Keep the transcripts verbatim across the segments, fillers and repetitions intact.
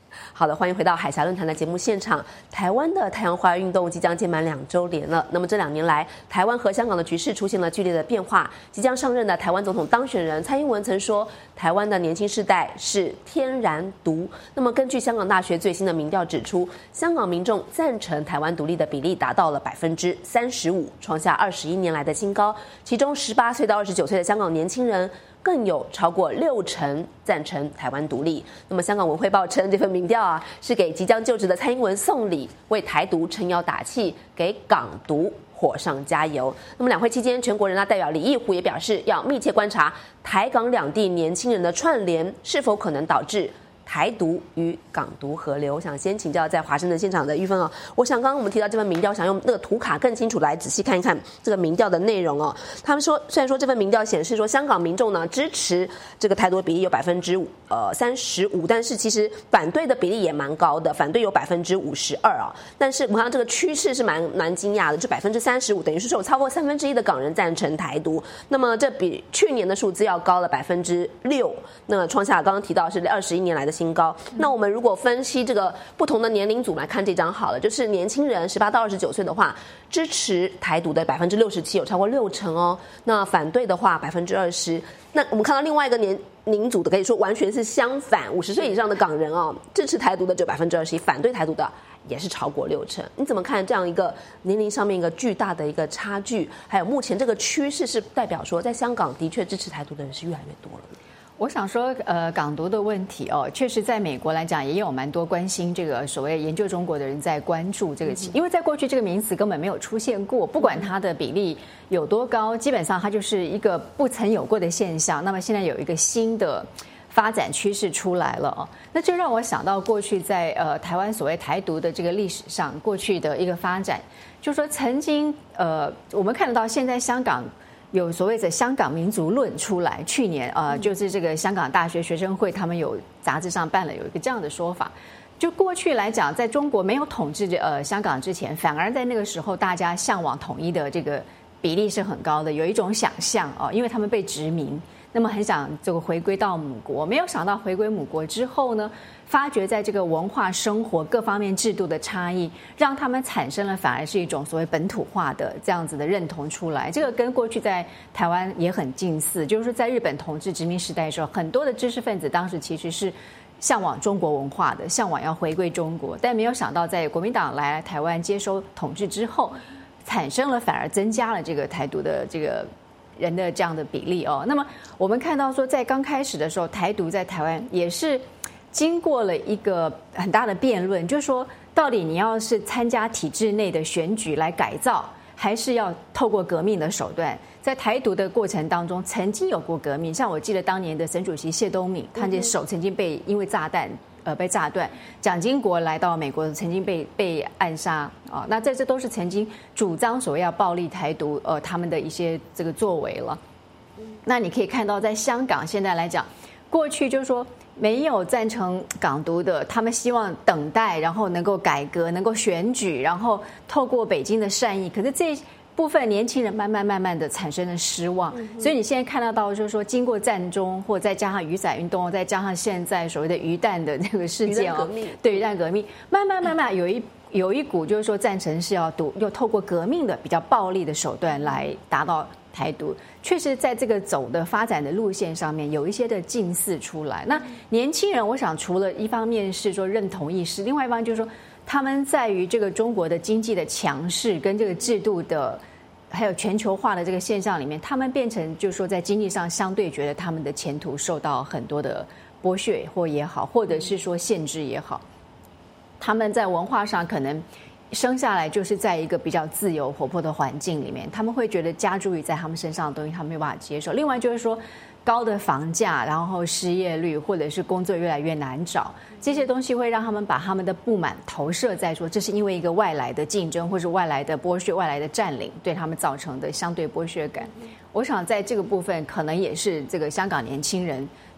好的，欢迎回到海峡论坛的节目现场。台湾的太阳花运动即将届满两周年了。那么这两年来，台湾和香港的局势出现了剧烈的变化。即将上任的台湾总统当选人蔡英文曾说，台湾的年轻世代是天然独。那么根据香港大学最新的民调指出，香港民众赞成台湾独立的比例达到了百分之三十五，创下二十一年来的新高。其中十八岁到二十九岁的香港年轻人更有超过六成赞成台湾独立。那么香港文汇报称，这份民调啊是给即将就职的蔡英文送礼，为台独撑腰打气，给港独火上加油。那么两会期间，全国人大代表李义虎也表示，要密切观察台港两地年轻人的串联是否可能导致台独与港独合流。我想先请教在华盛顿现场的玉芬哦，我想刚刚我们提到这份民调，想用那个图卡更清楚来仔细看一看这个民调的内容哦。他们说，虽然说这份民调显示说香港民众呢支持这个台独的比例有百分之五呃三十五，但是其实反对的比例也蛮高的，反对有百分之五十二啊。但是我看到这个趋势是蛮蛮惊讶的，就百分之三十五，等于是说有超过三分之一的港人赞成台独。那么这比去年的数字要高了百分之六，那创下刚刚提到是二十一年来的新高。那我们如果分析这个不同的年龄组来看这张好了，就是年轻人十八到二十九岁的话，支持台独的百分之六十七，有超过六成哦。那反对的话百分之二十。那我们看到另外一个年龄组的，可以说完全是相反，五十岁以上的港人哦，支持台独的只有百分之二十一，反对台独的也是超过六成。你怎么看这样一个年龄上面一个巨大的一个差距？还有目前这个趋势是代表说，在香港的确支持台独的人是越来越多了。 我想说，呃，港独的问题哦，确实在美国来讲也有蛮多关心这个所谓研究中国的人在关注这个，因为在过去这个名词根本没有出现过，不管它的比例有多高，基本上它就是一个不曾有过的现象。那么现在有一个新的发展趋势出来了哦，那就让我想到过去在呃台湾所谓台独的这个历史上，过去的一个发展，就是说曾经呃我们看得到现在香港有所谓的香港民族论出来，去年呃就是这个香港大学学生会他们有杂志上办了有一个这样的说法，就过去来讲，在中国没有统治呃香港之前，反而在那个时候大家向往统一的这个比例是很高的，有一种想象哦，因为他们被殖民，那么很想这个回归到母国，没有想到回归母国之后呢，发觉在这个文化生活各方面制度的差异，让他们产生了反而是一种所谓本土化的这样子的认同出来。这个跟过去在台湾也很近似，就是说在日本统治殖民时代的时候，很多的知识分子当时其实是向往中国文化的，向往要回归中国，但没有想到在国民党来台湾接收统治之后，产生了反而增加了这个台独的这个人的这样的比例哦。那么我们看到说，在刚开始的时候，台独在台湾也是经过了一个很大的辩论，就是说到底你要是参加体制内的选举来改造，还是要透过革命的手段。在台独的过程当中曾经有过革命，像我记得当年的省主席谢东闵，他的手曾经被因为炸弹呃被炸断，蒋经国来到美国曾经被被暗杀啊，那这这都是曾经主张所谓要暴力台独呃他们的一些这个作为了。那你可以看到在香港现在来讲，过去就是说没有赞成港独的，他们希望等待，然后能够改革，能够选举，然后透过北京的善意，可是这部分年轻人慢慢慢慢的产生了失望，所以你现在看得到就是说，经过战中，或再加上雨伞运动，再加上现在所谓的鱼弹的这个事件哦，对鱼弹革命，慢慢慢慢有一有一股就是说赞成是要独，又透过革命的比较暴力的手段来达到台独，确实在这个走的发展的路线上面有一些的近似出来。那年轻人，我想除了一方面是说认同意识，另外一方面就是说他们在于这个中国的经济的强势跟这个制度的还有全球化的这个现象里面，他们变成就是说在经济上相对觉得他们的前途受到很多的剥削或也好，或者是说限制也好，他们在文化上可能生下来就是在一个比较自由活泼的环境里面，他们会觉得加诸于在他们身上的东西他们没有办法接受。另外就是说高的房价，然后失业率，或者是工作越来越难找，这些东西会让他们把他们的不满投射在说这是因为一个外来的竞争或是外来的剥削、外来的占领对他们造成的相对剥削感。我想在这个部分可能也是这个香港年轻人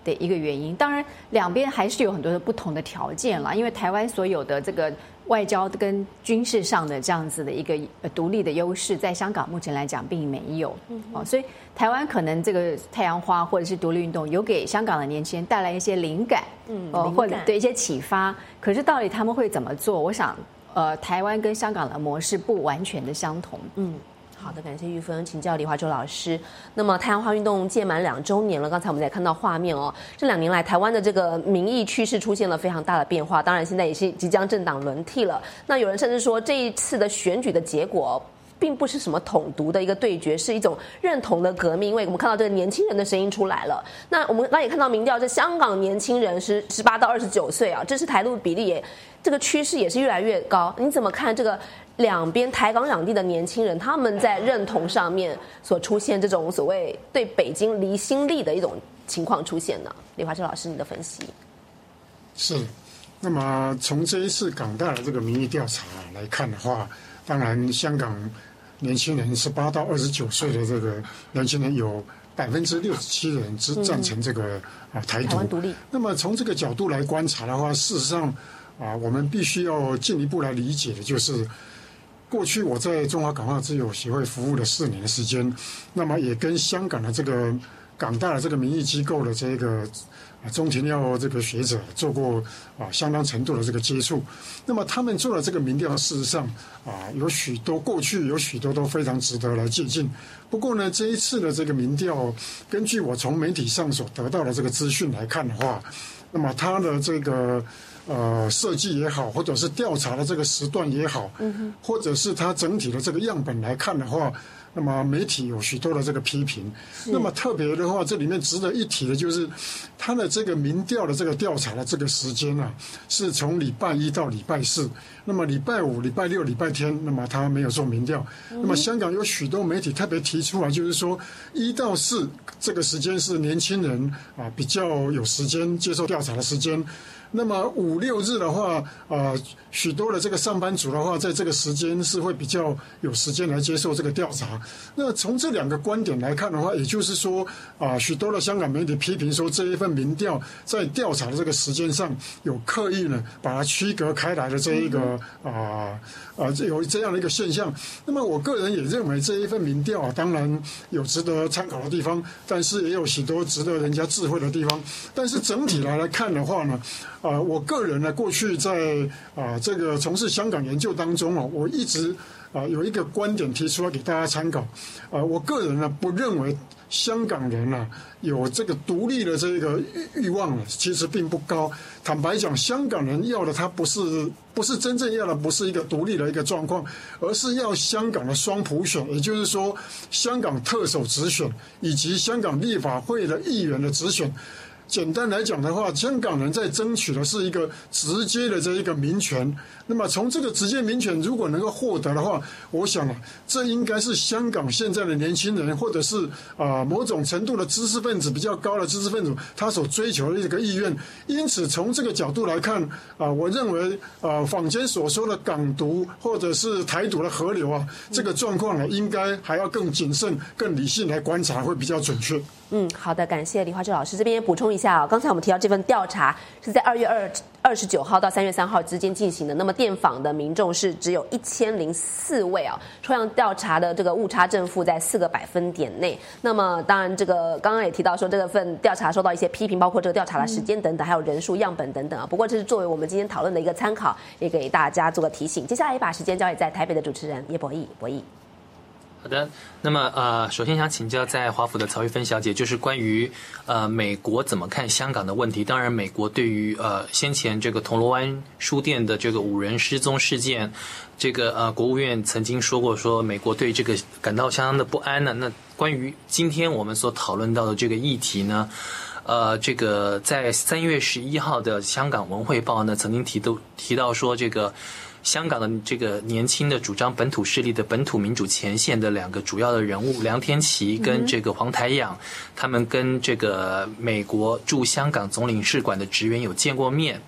的一个原因。当然，两边还是有很多的不同的条件啦，因为台湾所有的这个外交跟军事上的这样子的一个独立的优势，在香港目前来讲并没有、嗯、哦，所以台湾可能这个太阳花或者是独立运动有给香港的年轻人带来一些灵感，嗯，哦，或者对一些启发。可是到底他们会怎么做？我想，呃，台湾跟香港的模式不完全的相同，嗯。 好的，感谢玉芬，请教李华洲老师。那么太阳花运动届满两周年了，刚才我们在看到画面哦，这两年来台湾的这个民意趋势出现了非常大的变化，当然现在也是即将政党轮替了。那有人甚至说这一次的选举的结果并不是什么统独的一个对决，是一种认同的革命，因为我们看到这个年轻人的声音出来了。那我们刚也看到民调，这香港年轻人是十八到二十九岁啊，支持台独比例也这个趋势也是越来越高。你怎么看这个两边台港两地的年轻人他们在认同上面所出现这种所谓对北京离心力的一种情况出现呢？李华洲老师，你的分析是。那么从这一次港大的这个民意调查来看的话，当然香港年轻人十八到二十九岁的这个年轻人有百分之六十七人支赞成这个、嗯、啊台独。 台湾独立。 那么从这个角度来观察的话，事实上啊，我们必须要进一步来理解的就是。过去我在中华港澳自由协会服务了四年的时间，那么也跟香港的这个港大的这个民意机构的这个啊钟庭耀这个学者做过啊相当程度的这个接触。那么他们做的这个民调，事实上啊有许多过去有许多都非常值得来借鉴。不过呢，这一次的这个民调，根据我从媒体上所得到的这个资讯来看的话，那么它的这个。呃，设计也好，或者是调查的这个时段也好，嗯、或者是它整体的这个样本来看的话，那么媒体有许多的这个批评。那么特别的话，这里面值得一提的就是，它的这个民调的这个调查的这个时间啊，是从礼拜一到礼拜四。那么礼拜五、礼拜六、礼拜天，那么他没有做民调。嗯、那么香港有许多媒体特别提出来，就是说一到四这个时间是年轻人啊比较有时间接受调查的时间。那么五六日的话，呃，许多的这个上班族的话，在这个时间是会比较有时间来接受这个调查。那从这两个观点来看的话，也就是说，啊、呃，许多的香港媒体批评说，这一份民调在调查的这个时间上有刻意呢把它区隔开来的这一个啊啊、呃呃、有这样的一个现象。那么我个人也认为这一份民调啊，当然有值得参考的地方，但是也有许多值得人家智慧的地方。但是整体来来看的话呢。啊、呃，我个人呢，过去在啊、呃、这个从事香港研究当中啊，我一直啊、呃、有一个观点提出来给大家参考。啊、呃，我个人呢不认为香港人呢、啊、有这个独立的这个欲望呢，其实并不高。坦白讲，香港人要的他不是不是真正要的不是一个独立的一个状况，而是要香港的双普选，也就是说，香港特首直选以及香港立法会的议员的直选。简单来讲的话，香港人在争取的是一个直接的这一个民权。那么从这个直接民权如果能够获得的话，我想啊，这应该是香港现在的年轻人，或者是啊、呃、某种程度的知识分子比较高的知识分子，他所追求的一个意愿。因此，从这个角度来看啊、呃，我认为啊、呃，坊间所说的港独或者是台独的河流啊，这个状况呢，应该还要更谨慎、更理性来观察，会比较准确。 嗯，好的，感谢李华洲老师。这边也补充一下啊，刚才我们提到这份调查是在二月二二十九号到三月三号之间进行的。那么电访的民众是只有一千零四位啊，抽样调查的这个误差正负在四个百分点内。那么当然，这个刚刚也提到说，这个份调查受到一些批评，包括这个调查的时间等等，还有人数、样本等等啊。不过这是作为我们今天讨论的一个参考，也给大家做个提醒。接下来也把时间交给在台北的主持人叶博弈，博弈。 好的，那么呃，首先想请教在华府的曹玉芬小姐，就是关于呃美国怎么看香港的问题。当然，美国对于呃先前这个铜锣湾书店的这个五人失踪事件，这个呃国务院曾经说过，说美国对这个感到相当的不安呢。那关于今天我们所讨论到的这个议题呢？呃，这个在三月十一号的香港文汇报呢，曾经提到提到说，这个香港的这个年轻的主张本土势力的本土民主前线的两个主要的人物梁天琦跟这个黄台仰，他们跟这个美国驻香港总领事馆的职员有见过面。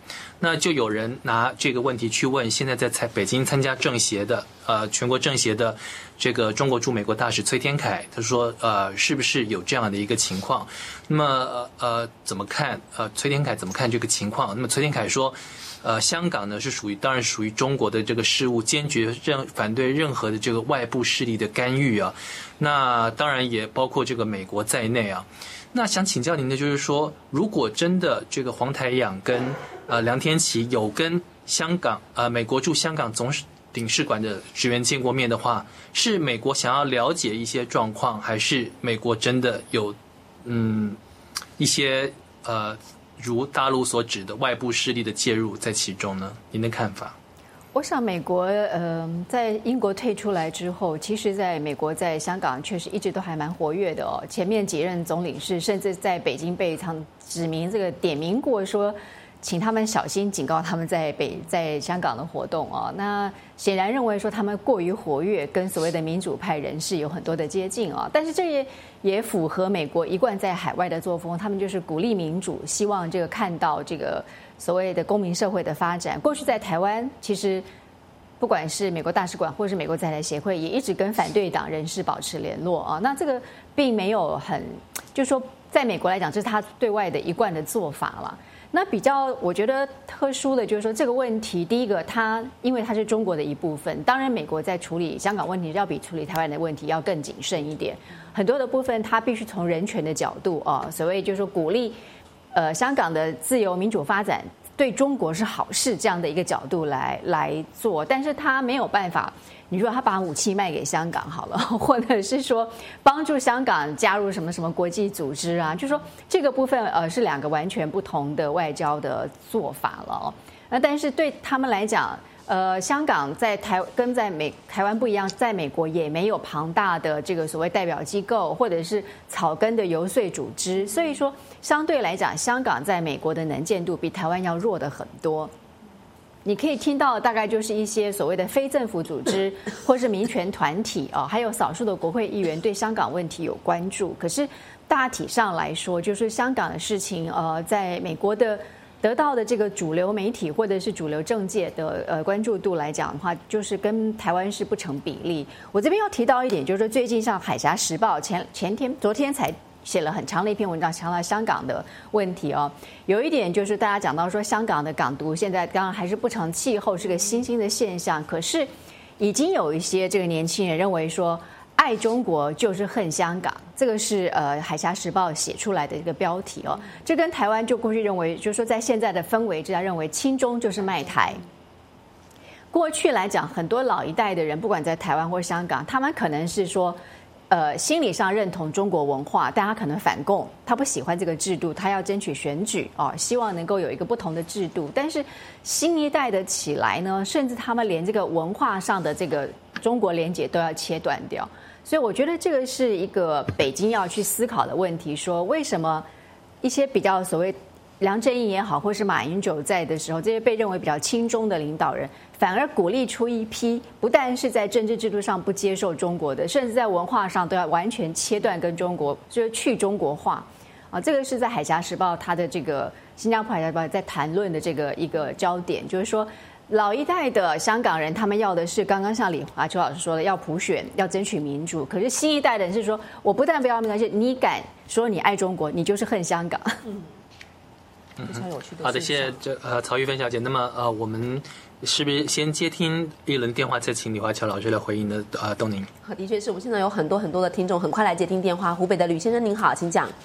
那就有人拿这个问题去问现在在在北京参加政协的呃全国政协的这个中国驻美国大使崔天凯，他说呃是不是有这样的一个情况？那么呃呃怎么看？呃崔天凯怎么看这个情况？那么崔天凯说。呃，香港呢是属于，当然属于中国的这个事务，坚决任反对任何的这个外部势力的干预啊。那当然也包括这个美国在内啊。那想请教您的就是说，如果真的这个黄台仰跟呃梁天琦有跟香港呃美国驻香港总领事馆的职员见过面的话，是美国想要了解一些状况，还是美国真的有嗯一些呃？如大陆所指的外部势力的介入在其中呢？您的看法？ 我想美国呃在英国退出来之后，其实在美国在香港确实一直都还蛮活跃的哦。前面几任总领事甚至在北京被常指明这个点名过说，请他们小心，警告他们在北在香港的活动啊。那显然认为说他们过于活跃，跟所谓的民主派人士有很多的接近啊。但是这也也符合美国一贯在海外的作风，他们就是鼓励民主，希望这个看到这个所谓的公民社会的发展。过去在台湾，其实不管是美国大使馆或是美国在台协会，也一直跟反对党人士保持联络啊。那这个并没有很，就是说在美国来讲，这是他对外的一贯的做法了。那比较我觉得特殊的就是说这个问题，第一个它因为它是中国的一部分，当然美国在处理香港问题要比处理台湾的问题要更谨慎一点，很多的部分它必须从人权的角度啊，所谓就是说鼓励呃香港的自由民主发展对中国是好事这样的一个角度来来做，但是他没有办法。你说他把武器卖给香港好了，或者是说帮助香港加入什么什么国际组织啊，就说这个部分呃是两个完全不同的外交的做法了哦。那但是对他们来讲，呃，香港在台跟在美台湾不一样，在美国也没有庞大的这个所谓代表机构或者是草根的游说组织，所以说相对来讲，香港在美国的能见度比台湾要弱的很多。你可以听到大概就是一些所谓的非政府组织或是民权团体啊，还有少数的国会议员对香港问题有关注。可是大体上来说，就是香港的事情，呃，在美国的得到的这个主流媒体或者是主流政界的呃关注度来讲的话，就是跟台湾是不成比例。我这边要提到一点，就是说最近像《海峡时报》前前天、昨天才写了很长的一篇文章，讲到香港的问题哦。有一点就是大家讲到说，香港的港独现在当然还是不成气候，是个新兴的现象。可是已经有一些这个年轻人认为说，爱中国就是恨香港，这个是呃《海峡时报》写出来的一个标题哦。这跟台湾就过去认为，就是说在现在的氛围之下，认为亲中就是卖台。过去来讲，很多老一代的人，不管在台湾或香港，他们可能是说。呃，心理上认同中国文化，但他可能反共，他不喜欢这个制度，他要争取选举哦，希望能够有一个不同的制度。但是新一代的起来呢，甚至他们连这个文化上的这个中国连结都要切断掉。所以我觉得这个是一个北京要去思考的问题，说为什么一些比较所谓梁振英也好，或是马英九在的时候，这些被认为比较亲中的领导人，反而鼓励出一批不但是在政治制度上不接受中国的，甚至在文化上都要完全切断跟中国，就是去中国化啊。这个是在《海峡时报》它的这个新加坡《海峡时报》在谈论的这个一个焦点，就是说老一代的香港人他们要的是刚刚像李华秋老师说的，要普选，要争取民主。可是新一代的人是说，我不但不要民主，而且你敢说你爱中国，你就是恨香港。嗯非常有趣的。 好的，谢谢这呃曹玉芬小姐。那么呃，我们是不是先接听一轮电话，再请李华侨老师来回应的？呃，东宁。 好，的确是我们现在有很多很多的听众，很快来接听电话。湖北的吕先生您好，请讲。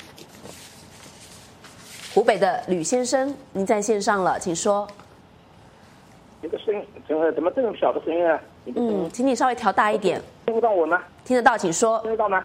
湖北的吕先生，您在线上了，请说。 这个声音怎么怎么这么小的声音啊？ 嗯，请你稍微调大一点。 听不到我吗？ 听得到，请说。 听得到吗？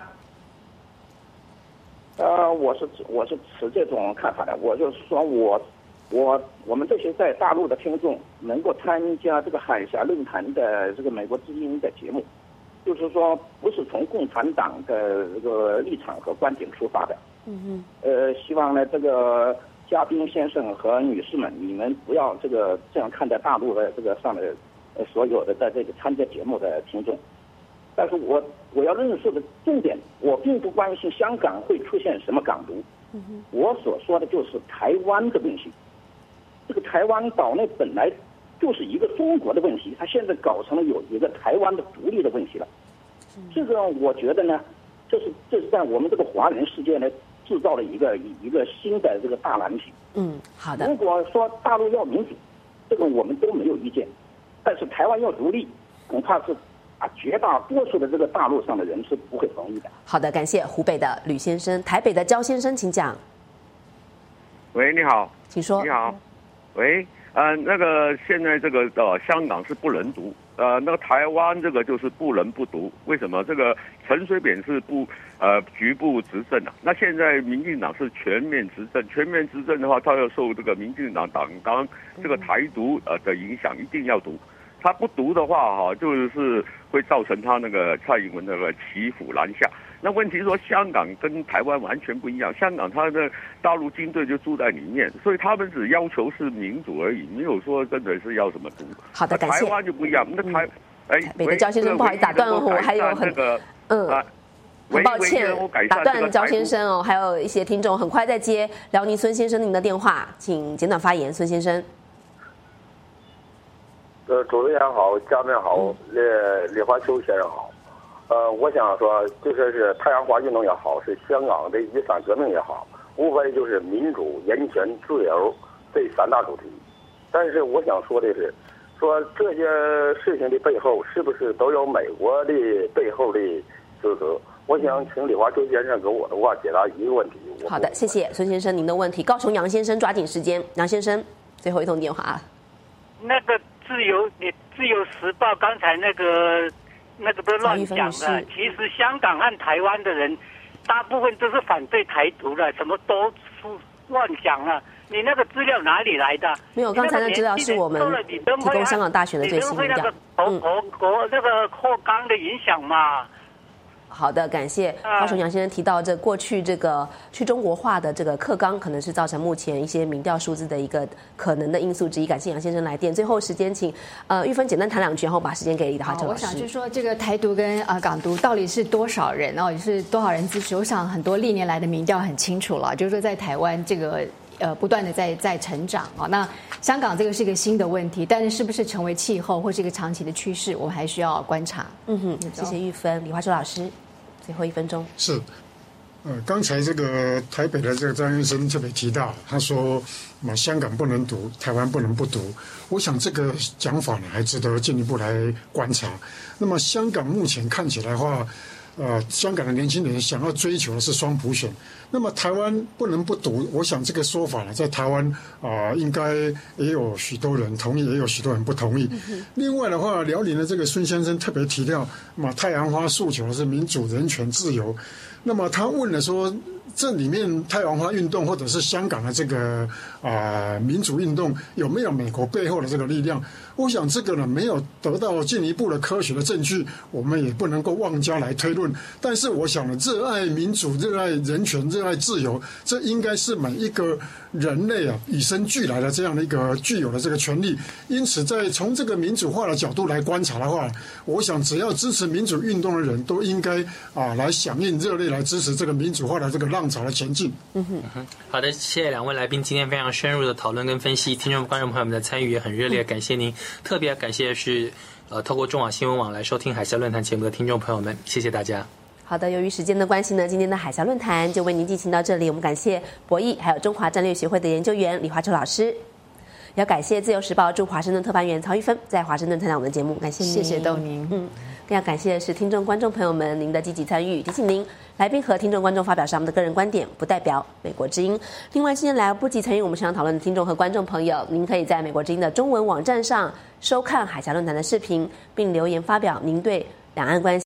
呃，我是我是持这种看法的，我就是说我我我们这些在大陆的听众能够参加这个海峡论坛的这个美国之音的节目，就是说不是从共产党的这个立场和观点出发的。嗯嗯。呃，希望呢这个嘉宾先生和女士们，你们不要这个这样看待大陆的这个上的呃所有的在这个参加节目的听众。但是我我要论述的重点，我并不关心香港会出现什么港独，我所说的就是台湾的问题。 这个台湾岛内本来就是一个中国的问题，它现在搞成了有一个台湾的独立的问题了。这个我觉得呢，这是这是在我们这个华人世界呢制造了一个一个新的这个大难题。 嗯，好的。 如果说大陆要民主，这个我们都没有意见，但是台湾要独立，恐怕是啊绝大多数的这个大陆上的人是不会同意的。 好的，感谢湖北的吕先生，台北的焦先生，请讲。 喂，你好， 请说。 你好，喂，呃，那个现在这个呃香港是不能独，呃，那个台湾这个就是不能不独，为什么？这个陈水扁是不呃局部执政啊，那现在民进党是全面执政，全面执政的话，他要受这个民进党党纲这个台独呃的影响，一定要独。他不独的话哈，就是会造成他那个蔡英文那个骑虎难下。那问题是说，香港跟台湾完全不一样，香港它的大陆军队就住在里面，所以他们只要求是民主而已，没有说真的是要什么独。 好的，感谢。 台湾就不一样，那台哎， 北的焦先生，不好意思打断我，还有很嗯。很抱歉，打断焦先生哦，还有一些听众很快在接辽宁孙先生您的电话，请简短发言，孙先生。 呃，主持人好，嘉宾好，李李华秋先生好。呃，我想说，就说是太阳花运动也好，是香港的雨伞革命也好，无非就是民主、人权、自由这三大主题。但是我想说的是，说这些事情的背后，是不是都有美国的背后的支持？我想请李华秋先生给我的话解答一个问题。 好的，谢谢孙先生您的问题。高雄杨先生抓紧时间，杨先生最后一通电话啊。 那个自由，你自由时报刚才那个那个都乱讲了。其实香港和台湾的人，大部分都是反对台独的，什么都乱讲了。你那个资料哪里来的？ 没有，刚才的资料是我们提供香港大学的最新民调。 嗯，国国那个扩纲的影响嘛。 好的，感谢高雄杨先生提到这过去这个去中国化的这个课纲，可能是造成目前一些民调数字的一个可能的因素之一。感谢杨先生来电。最后时间请呃玉芬简单谈两句，然后把时间给李华秋老师。 我想就是说，这个台独跟啊、呃、港独到底是多少人哦，也是多少人支持？我想很多历年来的民调很清楚了，就是说在台湾这个呃不断的在在成长啊、哦。那香港这个是一个新的问题，但是是不是成为气候或是一个长期的趋势，我们还需要观察。 嗯哼，谢谢玉芬，李华秋老师。最后一分钟是，呃，刚才这个台北的这个张医生特别提到，他说嘛，香港不能独，台湾不能不独。我想这个讲法呢，还值得进一步来观察。那么香港目前看起来的话，呃，香港的年轻人想要追求的是双普选。那么台湾不能不独，我想这个说法呢，在台湾啊、呃，应该也有许多人同意，也有许多人不同意。嗯、另外的话，辽宁的这个孙先生特别提到，嘛，太阳花诉求的是民主、人权、自由。那么他问了说，这里面太阳花运动或者是香港的这个啊、呃、民主运动有没有美国背后的这个力量？我想这个呢没有得到进一步的科学的证据，我们也不能够妄加来推论。但是我想呢，热爱民主、热爱人权、热爱自由，这应该是每一个人类啊与生俱来的这样的一个具有的这个权利。因此，在从这个民主化的角度来观察的话，我想只要支持民主运动的人都应该啊来响应热烈来支持这个民主化的这个浪潮的前进。 嗯哼， 好的，谢谢两位来宾今天非常深入的讨论跟分析，听众观众朋友们的参与也很热烈，感谢您。特别感谢是呃透过中网新闻网来收听海峡论坛节目的听众朋友们，谢谢大家。 好的，由于时间的关系呢，今天的海峡论坛就为您进行到这里。我们感谢博弈还有中华战略学会的研究员李华秋老师，也要感谢自由时报驻华盛顿特派员曹玉芬在华盛顿参加我们的节目，感谢您， 谢谢豆宁。 嗯，更要感谢的是听众观众朋友们您的积极参与，提醒您，来宾和听众观众发表是他们的个人观点，不代表美国之音。另外，今天来不及参与我们现场讨论的听众和观众朋友，您可以在美国之音的中文网站上收看海峡论坛的视频，并留言发表您对两岸关系